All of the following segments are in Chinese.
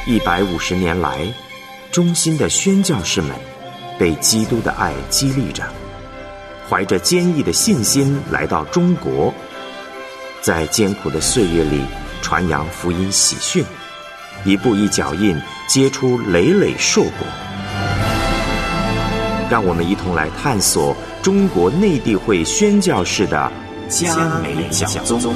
150年来，忠心的宣教士们被基督的爱激励着，怀着坚毅的信心来到中国，在艰苦的岁月里传扬福音喜讯，一步一脚印结出累累硕果。让我们一同来探索中国内地会宣教士的嘉美讲宗。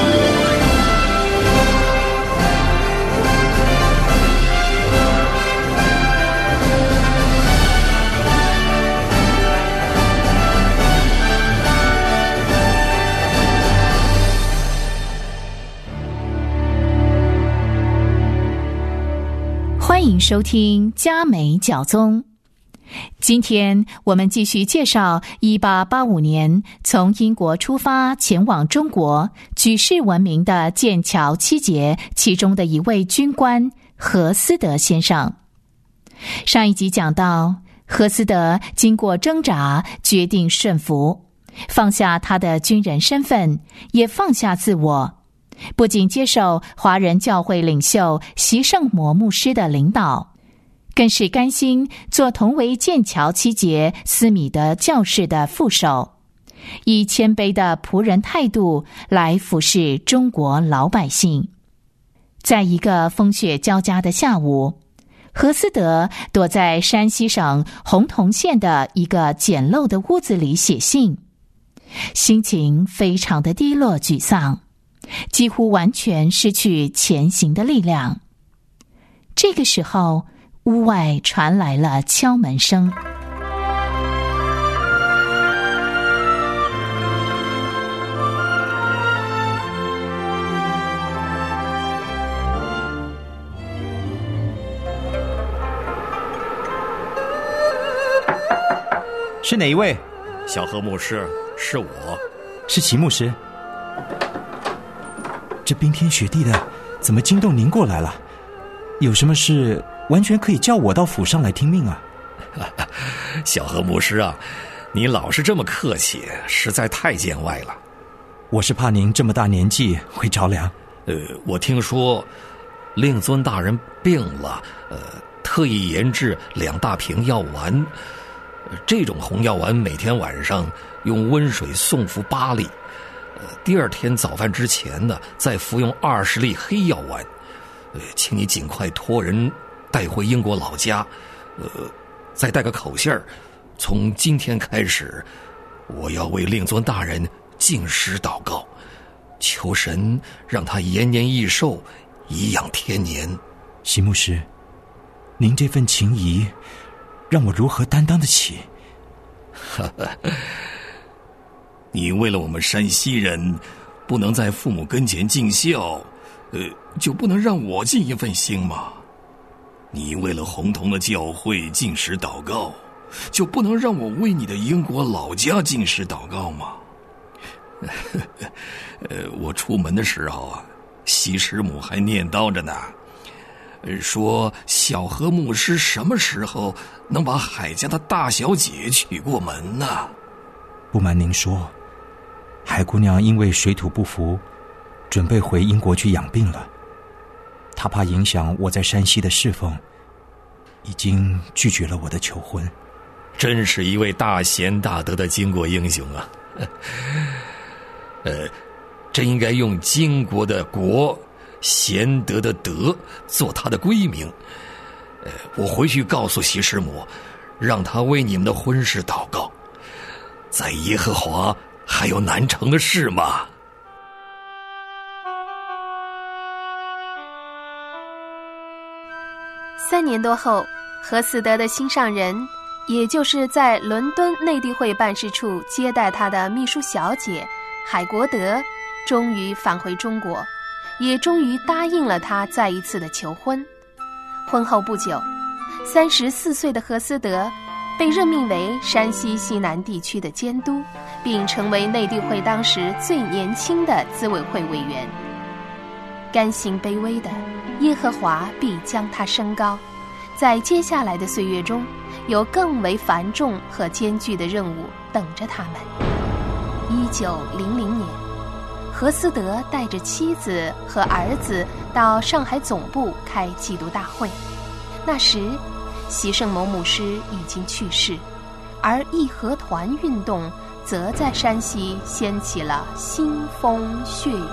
欢迎收听嘉美讲宗。今天我们继续介绍1885年从英国出发前往中国举世闻名的剑桥七杰其中的一位军官何思德先生。上一集讲到，何思德经过挣扎决定顺服，放下他的军人身份，也放下自我，不仅接受华人教会领袖习圣魔牧师的领导，更是甘心做同为剑桥七杰斯米德教士的副手，以谦卑的仆人态度来服侍中国老百姓。在一个风雪交加的下午，何思德躲在山西省洪洞县的一个简陋的屋子里写信，心情非常的低落沮丧，几乎完全失去前行的力量。这个时候，屋外传来了敲门声。 是哪一位？ 小何牧师，是我。 是齐牧师。这冰天雪地的，怎么惊动您过来了？有什么事完全可以叫我到府上来听命啊。 小何牧师啊，你老是这么客气，实在太见外了。 我是怕您这么大年纪会着凉。 我听说令尊大人病了，特意研制2大瓶药丸。这种红药丸每天晚上用温水送服8粒，第二天早饭之前呢，再服用20粒黑药丸。请你尽快托人带回英国老家，再带个口信儿。从今天开始，我要为令尊大人禁食祷告，求神让他延年益寿，颐养天年。 齐牧师，您这份情谊让我如何担当得起？ 你为了我们山西人不能在父母跟前尽孝，就不能让我尽一份心吗？你为了洪洞的教会禁食祷告，就不能让我为你的英国老家禁食祷告吗？我出门的时候啊，西师母还念叨着呢，说小何牧师什么时候能把海家的大小姐娶过门呢？ 不瞒您说，海姑娘因为水土不服，准备回英国去养病了。她怕影响我在山西的侍奉，已经拒绝了我的求婚。 真是一位大贤大德的巾帼英雄啊！真应该用巾帼的帼，贤德的德做他的闺名。我回去告诉西师母，让他为你们的婚事祷告。在耶和华还有难成的事吗 ？3年多后，何思德的心上人，也就是在伦敦内地会办事处接待他的秘书小姐海国德，终于返回中国，也终于答应了他再一次的求婚。婚后不久，34岁的何思德被任命为山西西南地区的监督，并成为内地会当时最年轻的资委会委员。甘心卑微的耶和华必将他升高，在接下来的岁月中，有更为繁重和艰巨的任务等着他们。1900年， 何思德带着妻子和儿子到上海总部开缉毒大会。那时，习圣谋牧师已经去世，而义和团运动则在山西掀起了腥风血雨。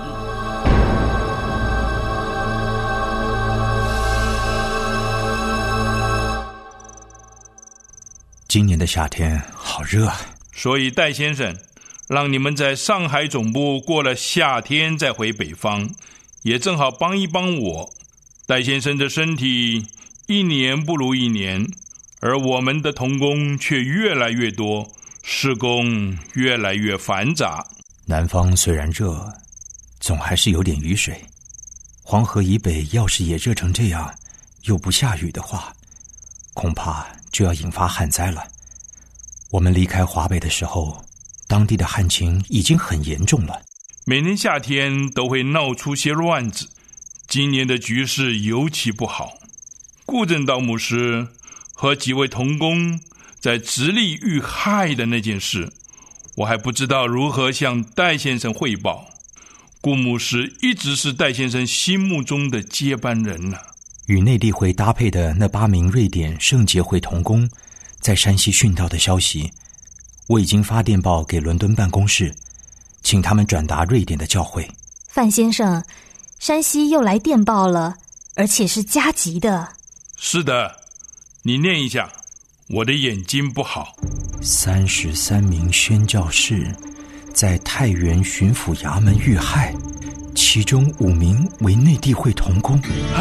今年的夏天好热啊， 所以戴先生让你们在上海总部过了夏天再回北方，也正好帮一帮我。戴先生的身体一年不如一年，而我们的同工却越来越多，施工越来越繁杂。 南方虽然热，总还是有点雨水。黄河以北要是也热成这样，又不下雨的话，恐怕就要引发旱灾了。我们离开华北的时候，当地的旱情已经很严重了， 每年夏天都会闹出些乱子，今年的局势尤其不好。顾正道牧师和几位同工在直隶遇害的那件事，我还不知道如何向戴先生汇报。顾牧师一直是戴先生心目中的接班人了。 与内地会搭配的那8名瑞典圣洁会同工在山西殉道的消息，我已经发电报给伦敦办公室，请他们转达瑞典的教会。 范先生，山西又来电报了，而且是加急的。 是的，你念一下，我的眼睛不好。 33名宣教士在太原巡抚衙门遇害，其中5名为内地会同工。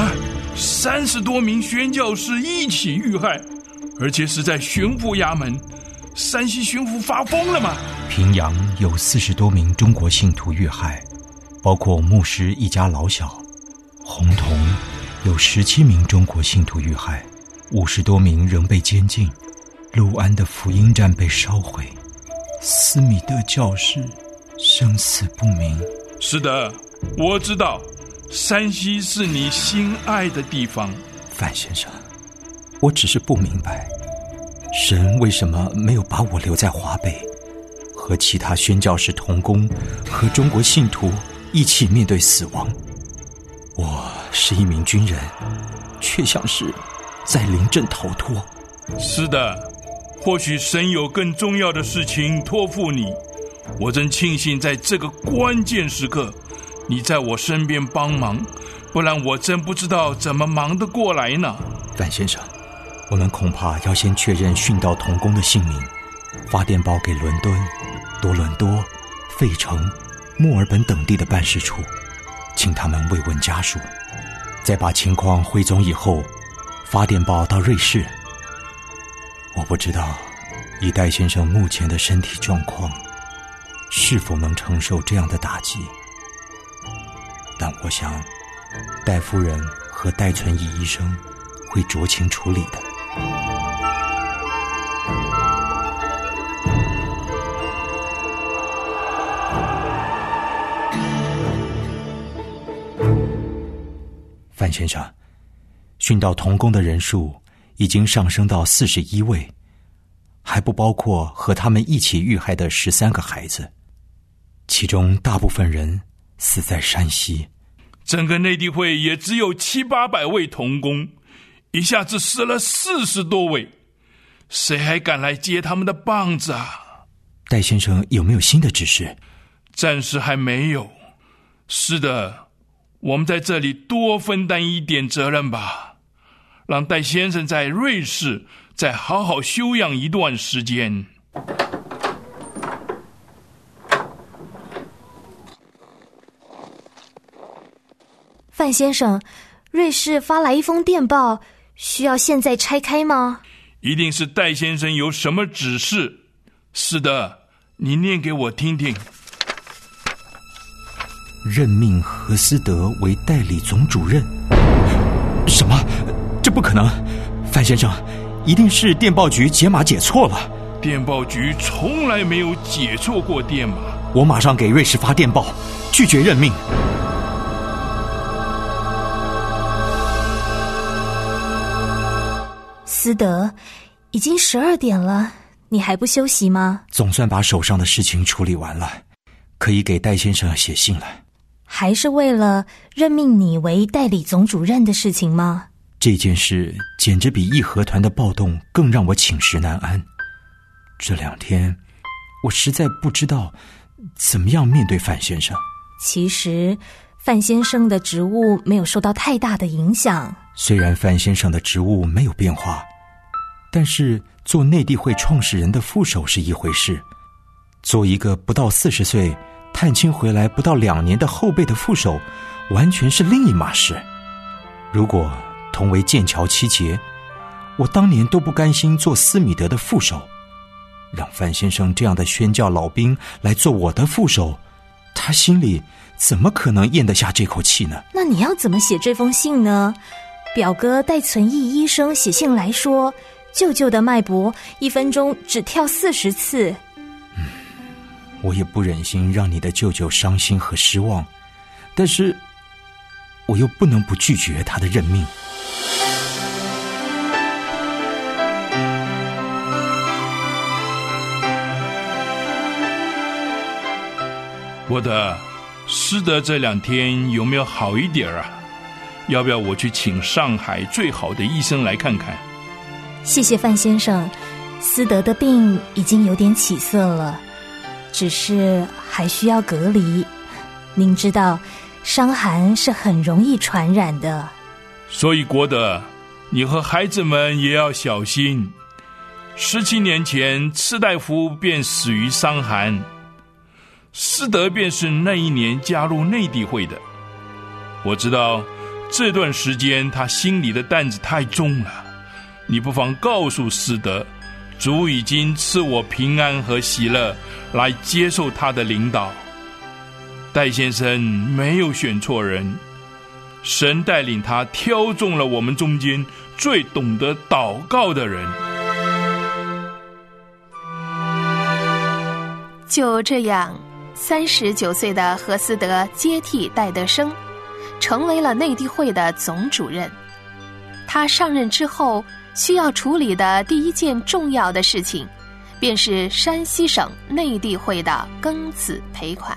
30多名宣教士一起遇害，而且是在巡抚衙门。山西巡抚发疯了吗？ 平阳有40多名中国信徒遇害，包括牧师一家老小。洪洞有17名中国信徒遇害，50多名仍被监禁。陆安的福音站被烧毁，斯米德教士生死不明。 是的，我知道山西是你心爱的地方。 范先生，我只是不明白，神为什么没有把我留在华北，和其他宣教士同工和中国信徒一起面对死亡。我是一名军人，却像是在临阵逃脱。 是的，或许神有更重要的事情托付你。我真庆幸在这个关键时刻你在我身边帮忙，不然我真不知道怎么忙得过来呢。 范先生，我们恐怕要先确认殉道同工的姓名，发电报给伦敦、多伦多、费城、墨尔本等地的办事处，请他们慰问家属，再把情况汇总以后发电报到瑞士。我不知道以戴先生目前的身体状况是否能承受这样的打击，但我想戴夫人和戴存义医生会酌情处理的。范先生，殉道同工的人数已经上升到41位，还不包括和他们一起遇害的13个孩子，其中大部分人死在山西。 整个内地会也只有700-800位同工，一下子死了40多位，谁还敢来接他们的棒子啊？ 戴先生有没有新的指示？ 暂时还没有。是的，我们在这里多分担一点责任吧，让戴先生在瑞士再好好休养一段时间。 范先生，瑞士发来一封电报，需要现在拆开吗？ 一定是戴先生有什么指示。是的，你念给我听听。 任命何思德为代理总主任。什么？这不可能！范先生，一定是电报局解码解错了。 电报局从来没有解错过电码。 我马上给瑞士发电报，拒绝任命。 思德，已经12点了，你还不休息吗？ 总算把手上的事情处理完了，可以给戴先生写信了。 还是为了任命你为代理总主任的事情吗？ 这件事简直比义和团的暴动更让我寝食难安。这2天，我实在不知道怎么样面对范先生。 其实，范先生的职务没有受到太大的影响。 虽然范先生的职务没有变化，但是做内地会创始人的副手是一回事，做一个不到40岁、探亲回来不到2年的后辈的副手，完全是另一码事。如果同为剑桥7杰，我当年都不甘心做斯米德的副手，让范先生这样的宣教老兵来做我的副手，他心里怎么可能咽得下这口气呢？ 那你要怎么写这封信呢？表哥戴存义医生写信来说，舅舅的脉搏1分钟只跳40次。 我也不忍心让你的舅舅伤心和失望，但是我又不能不拒绝他的任命。 我的师德这2天有没有好一点啊？要不要我去请上海最好的医生来看看？ 谢谢范先生，思德的病已经有点起色了，只是还需要隔离。您知道，伤寒是很容易传染的。 所以国德，你和孩子们也要小心。17年前，次大夫便死于伤寒，思德便是那一年加入内地会的。我知道这段时间他心里的担子太重了，你不妨告诉思德，主已经赐我平安和喜乐，来接受他的领导。戴先生没有选错人，神带领他挑中了我们中间最懂得祷告的人。 就这样，39岁的何思德接替戴德生，成为了内地会的总主任。他上任之后，需要处理的第一件重要的事情，便是山西省内地会的庚子赔款。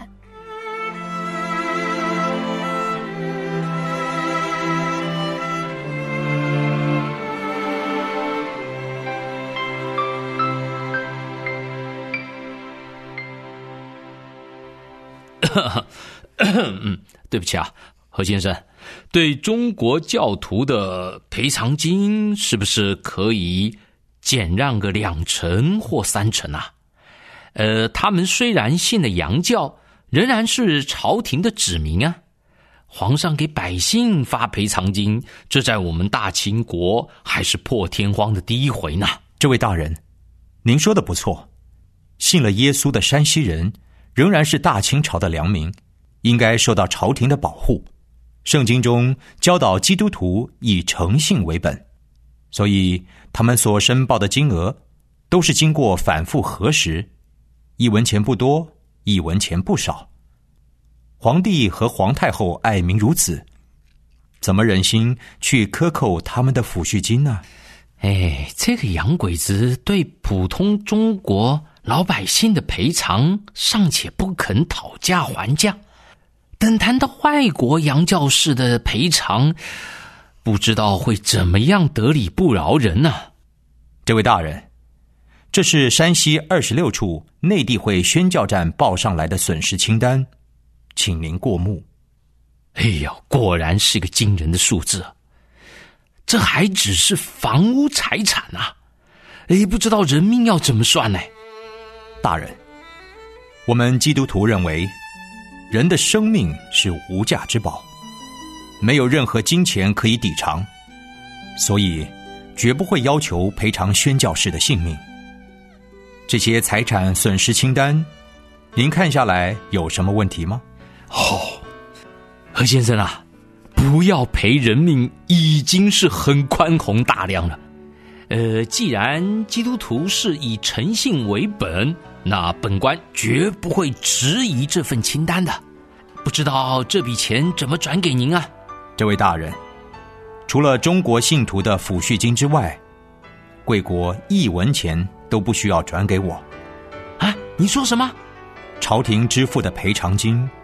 对不起啊，何先生，对中国教徒的赔偿金是不是可以减让个2成或3成啊？他们虽然信了洋教，仍然是朝廷的子民啊。皇上给百姓发赔偿金，这在我们大清国还是破天荒的第一回呢。 这位大人，您说的不错，信了耶稣的山西人仍然是大清朝的良民，应该受到朝廷的保护。圣经中教导基督徒以诚信为本，所以他们所申报的金额都是经过反复核实，1文钱不多，1文钱不少。皇帝和皇太后爱民如子，怎么忍心去克扣他们的抚恤金呢？ 这个洋鬼子对普通中国老百姓的赔偿尚且不肯讨价还价，等谈到外国洋教士的赔偿，不知道会怎么样得理不饶人呢？ 这位大人，这是山西26处内地会宣教站报上来的损失清单，请您过目。 果然是个惊人的数字啊！这还只是房屋财产啊！不知道人命要怎么算呢？ 大人，我们基督徒认为，人的生命是无价之宝，没有任何金钱可以抵偿，所以绝不会要求赔偿宣教士的性命。这些财产损失清单，您看下来有什么问题吗？ 何先生啊，不要赔人命已经是很宽宏大量了。既然基督徒是以诚信为本，那本官绝不会质疑这份清单的。不知道这笔钱怎么转给您啊？ 这位大人，除了中国信徒的抚恤金之外，贵国1文钱都不需要转给我。 啊，你说什么？ 朝廷支付的赔偿金，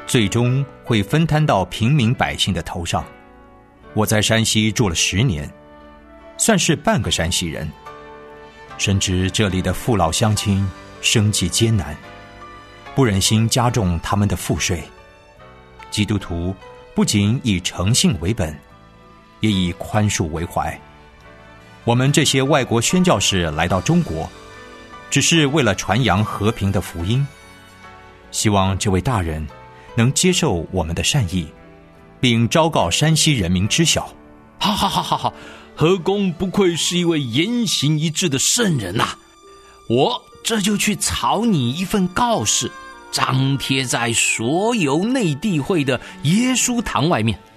最终会分摊到平民百姓的头上。我在山西住了10年，算是半个山西人，深知这里的父老乡亲生计艰难，不忍心加重他们的赋税。基督徒不仅以诚信为本，也以宽恕为怀。我们这些外国宣教士来到中国，只是为了传扬和平的福音，希望这位大人能接受我们的善意，并昭告山西人民知晓。 好，何公不愧是一位言行一致的圣人呐！我这就去草拟一份告示，张贴在所有内地会的耶稣堂外面。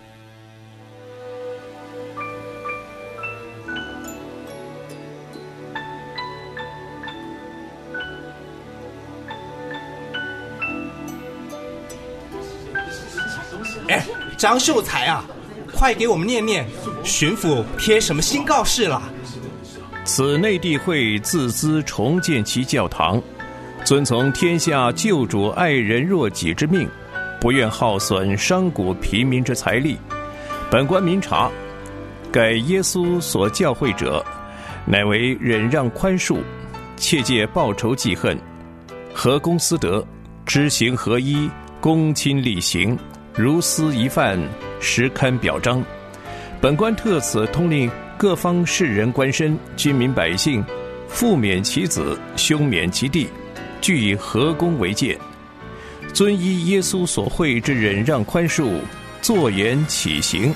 张秀才啊，快给我们念念，巡抚贴什么新告示了？ 此内地会自资重建其教堂，遵从天下救主爱人若己之命，不愿耗损商贾平民之财力。本官明察，盖耶稣所教诲者，乃为忍让宽恕，切戒报仇记恨，和公私德，知行合一，公亲力行，如私一犯，实堪表彰。本官特此通令各方士人官绅、军民百姓，父免其子，兄免其弟，俱以和公为戒，遵依耶稣所会之忍让宽恕，坐言起行。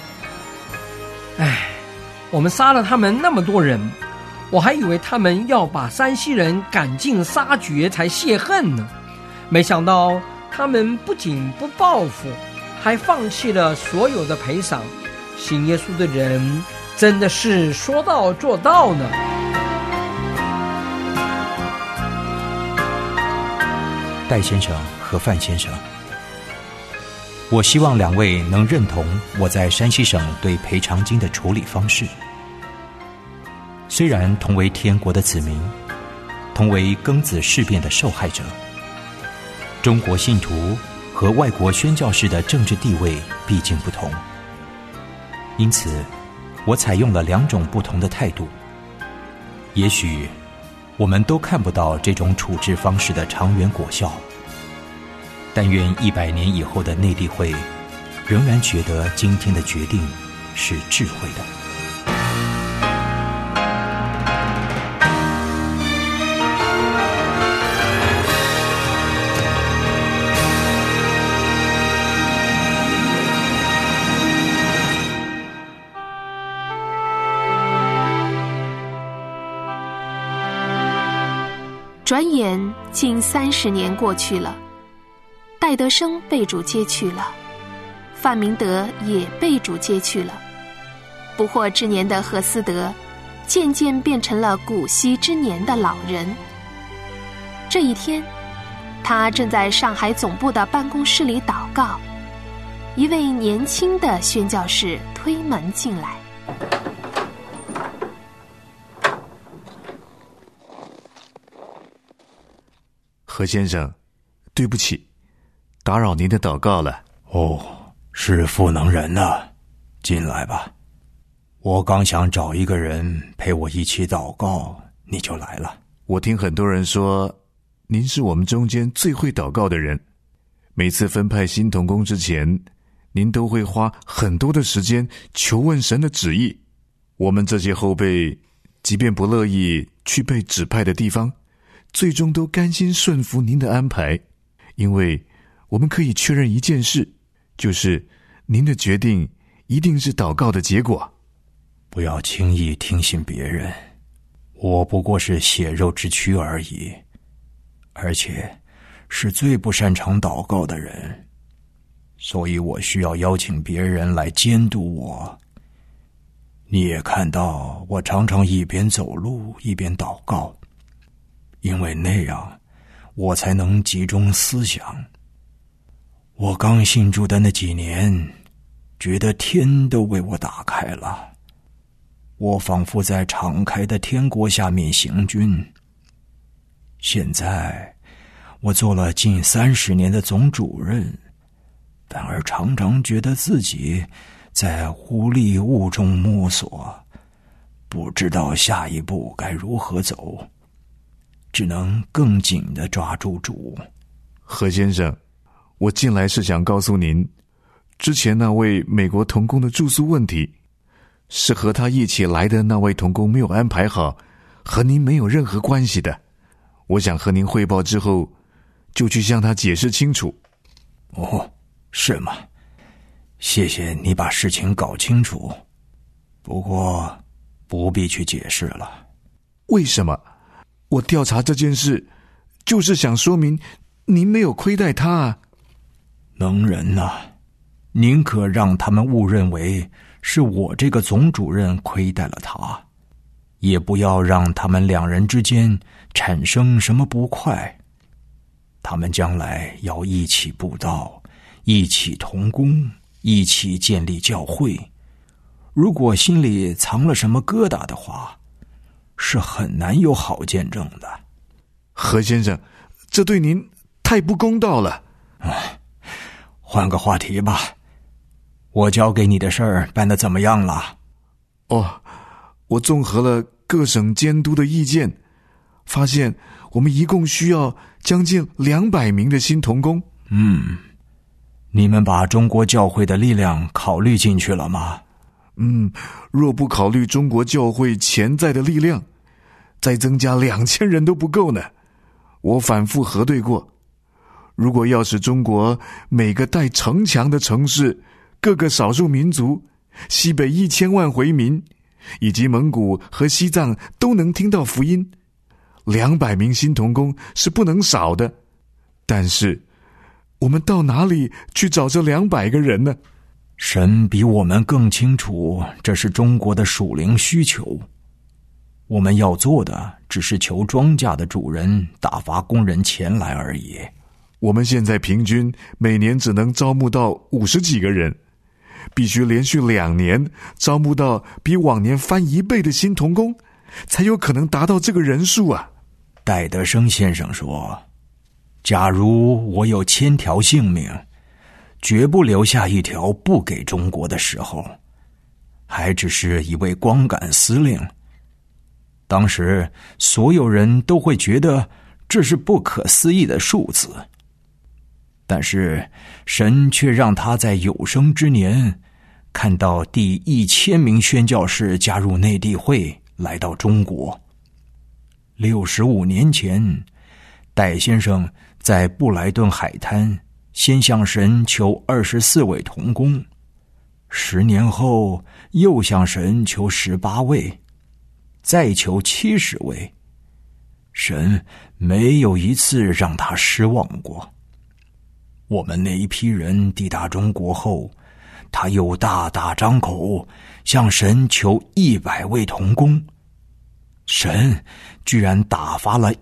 我们杀了他们那么多人，我还以为他们要把山西人赶尽杀绝才泄恨呢，没想到他们不仅不报复，还放弃了所有的赔偿。信耶稣的人真的是说到做到呢。 戴先生和范先生，我希望两位能认同我在山西省对赔偿金的处理方式。虽然同为天国的子民，同为庚子事变的受害者，中国信徒和外国宣教士的政治地位毕竟不同，因此我采用了2种不同的态度。也许我们都看不到这种处置方式的长远果效，但愿100年以后的内地会仍然觉得今天的决定是智慧的。 转眼近30年过去了，戴德生被主接去了，范明德也被主接去了。不惑之年的何思德渐渐变成了古稀之年的老人。这一天，他正在上海总部的办公室里祷告，一位年轻的宣教士推门进来。 何先生，对不起，打扰您的祷告了。 是赋能人呢，进来吧。我刚想找一个人陪我一起祷告，你就来了。 我听很多人说，您是我们中间最会祷告的人。每次分派新同工之前，您都会花很多的时间求问神的旨意。我们这些后辈，即便不乐意去被指派的地方，最终都甘心顺服您的安排，因为我们可以确认一件事，就是您的决定一定是祷告的结果。 不要轻易听信别人，我不过是血肉之躯而已，而且是最不擅长祷告的人，所以我需要邀请别人来监督我。你也看到，我常常一边走路一边祷告，因为那样我才能集中思想。我刚信主的那几年，觉得天都为我打开了，我仿佛在敞开的天国下面行军。现在我做了近30年的总主任， 反而常常觉得自己在无力雾中摸索，不知道下一步该如何走，只能更紧地抓住主。 何先生，我进来是想告诉您，之前那位美国童工的住宿问题，是和他一起来的那位童工没有安排好，和您没有任何关系的。我想和您汇报之后，就去向他解释清楚。 哦，是吗？谢谢你把事情搞清楚，不过不必去解释了。 为什么？我调查这件事，就是想说明您没有亏待他啊。 能人啊，宁可让他们误认为是我这个总主任亏待了他，也不要让他们两人之间产生什么不快。他们将来要一起布道，一起同工，一起建立教会。如果心里藏了什么疙瘩的话，是很难有好见证的。 何先生，这对您太不公道了。 换个话题吧。我交给你的事儿办得怎么样了？ 我综合了各省监督的意见，发现我们一共需要将近200名的新同工。 你们把中国教会的力量考虑进去了吗？ 若不考虑中国教会潜在的力量，再增加2000人都不够呢。我反复核对过，如果要使中国每个带城墙的城市、各个少数民族、西北1000万回民，以及蒙古和西藏都能听到福音，200名新同工是不能少的。但是我们到哪里去找这200个人呢？ 神比我们更清楚这是中国的属灵需求，我们要做的只是求庄稼的主人打发工人前来而已。 我们现在平均每年只能招募到50几个人，必须连续2年招募到比往年翻1倍的新同工，才有可能达到这个人数啊。 戴德生先生说，假如我有1000条性命，绝不留下一条不给中国的时候，还只是一位光杆司令。当时所有人都会觉得这是不可思议的数字，但是神却让他在有生之年看到第1000名宣教士加入内地会来到中国。65年前，戴先生在布莱顿海滩先向神求24位同工，10年后又向神求18位，再求70位。神没有一次让他失望过。我们那一批人抵达中国后，他又大大张口向神求100位同工，神居然打发了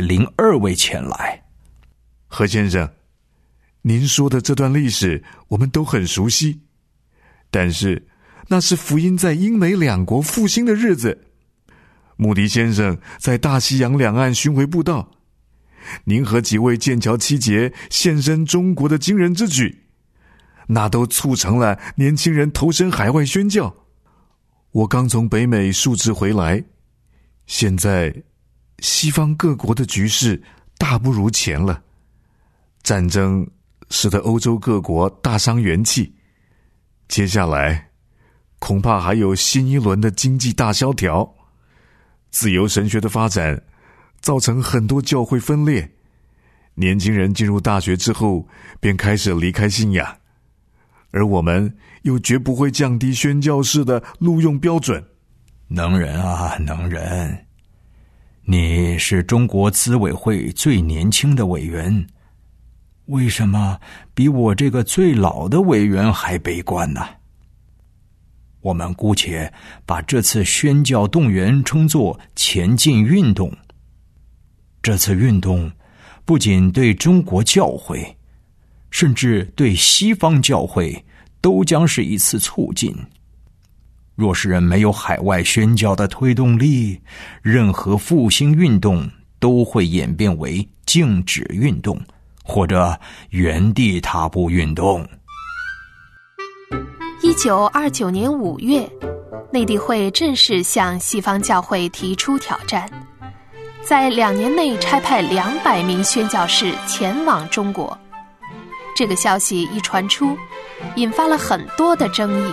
102位前来。 何先生，您说的这段历史我们都很熟悉，但是那是福音在英美两国复兴的日子。穆迪先生在大西洋两岸巡回布道，您和几位剑桥七杰献身中国的惊人之举，那都促成了年轻人投身海外宣教。我刚从北美述职回来，现在西方各国的局势大不如前了，战争使得欧洲各国大伤元气，接下来恐怕还有新一轮的经济大萧条。自由神学的发展造成很多教会分裂，年轻人进入大学之后便开始离开信仰，而我们又绝不会降低宣教士的录用标准。 能人啊，能人，你是中国资委会最年轻的委员，为什么比我这个最老的委员还悲观呢？我们姑且把这次宣教动员称作前进运动。这次运动不仅对中国教会，甚至对西方教会都将是一次促进。若是没有海外宣教的推动力，任何复兴运动都会演变为静止运动，或者原地踏步运动。 1929年5月，内地会正式向西方教会提出挑战，在2年内差派200名宣教士前往中国。这个消息一传出，引发了很多的争议。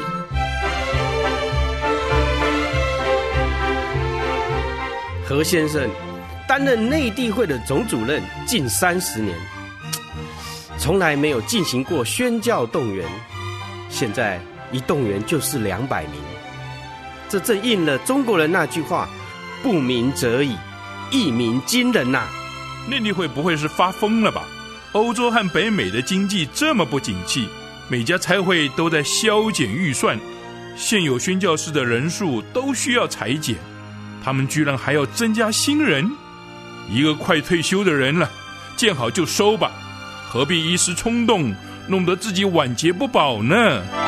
何先生担任内地会的总主任近30年，从来没有进行过宣教动员，现在一动员就是200名，这正应了中国人那句话：不鸣则已，一鸣惊人呐！ 内地会不会是发疯了吧？欧洲和北美的经济这么不景气，每家差会都在削减预算，现有宣教士的人数都需要裁减，他们居然还要增加新人。一个快退休的人了，见好就收吧，何必一时冲动，弄得自己晚节不保呢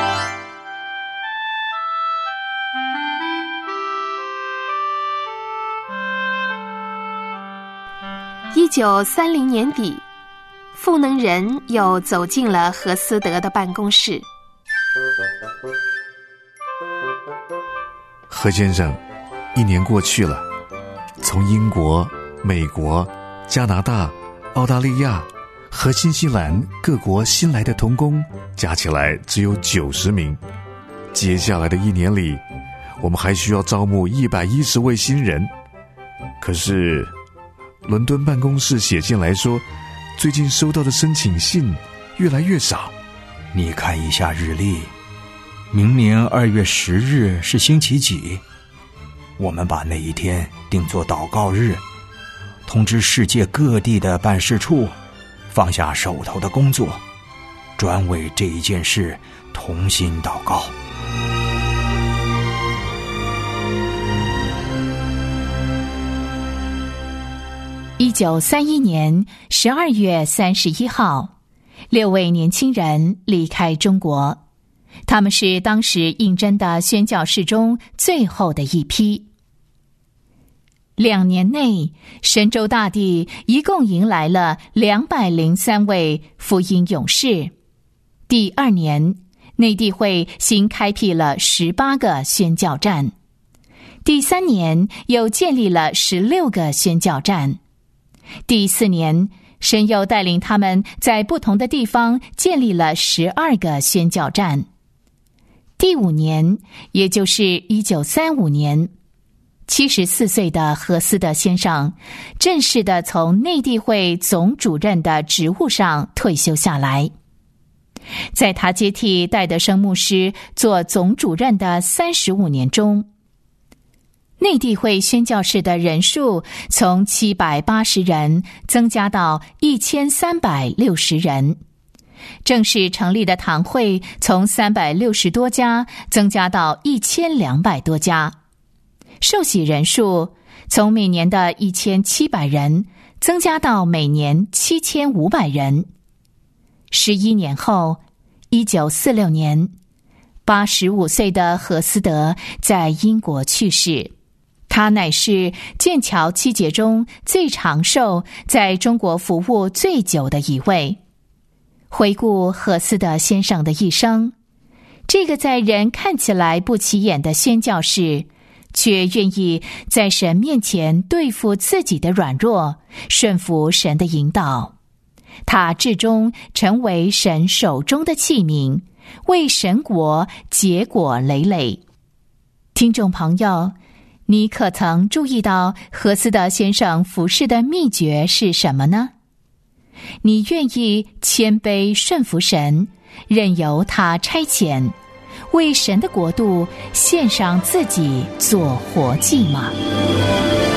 ？1930年底，傅能仁又走进了何思德的办公室。 何先生，1年过去了，从英国、美国、加拿大、澳大利亚和新西兰各国新来的同工加起来只有90名。接下来的1年里，我们还需要招募110位新人。可是伦敦办公室写信来说，最近收到的申请信越来越少。 你看一下日历，明年2月10日是星期几？我们把那一天定作祷告日，通知世界各地的办事处放下手头的工作，专为这一件事同心祷告。 1931年12月31号，6位年轻人离开中国，他们是当时应征的宣教士中最后的一批。2年内，神州大地一共迎来了203位福音勇士。第2年，内地会新开辟了18个宣教站。第3年，又建立了16个宣教站。第4年，神又带领他们在不同的地方建立了12个宣教站。第5年，也就是1935年，74岁的何思德先生正式的从内地会总主任的职务上退休下来。在他接替戴德生牧师做总主任的35年中，内地会宣教士的人数从780人增加到1360人，正式成立的堂会从360多家增加到1200多家，受洗人数从每年的1700人增加到每年7500人。11年后，1946年，85岁的何思德在英国去世。他乃是剑桥7姐中最长寿，在中国服务最久的一位。回顾何思德先生的一生，这个在人看起来不起眼的宣教士，却愿意在神面前对付自己的软弱，顺服神的引导。他至终成为神手中的器皿，为神国结果累累。听众朋友，你可曾注意到何思德先生服事的秘诀是什么呢？你愿意谦卑顺服神，任由他差遣，为神的国度献上自己做活祭吗？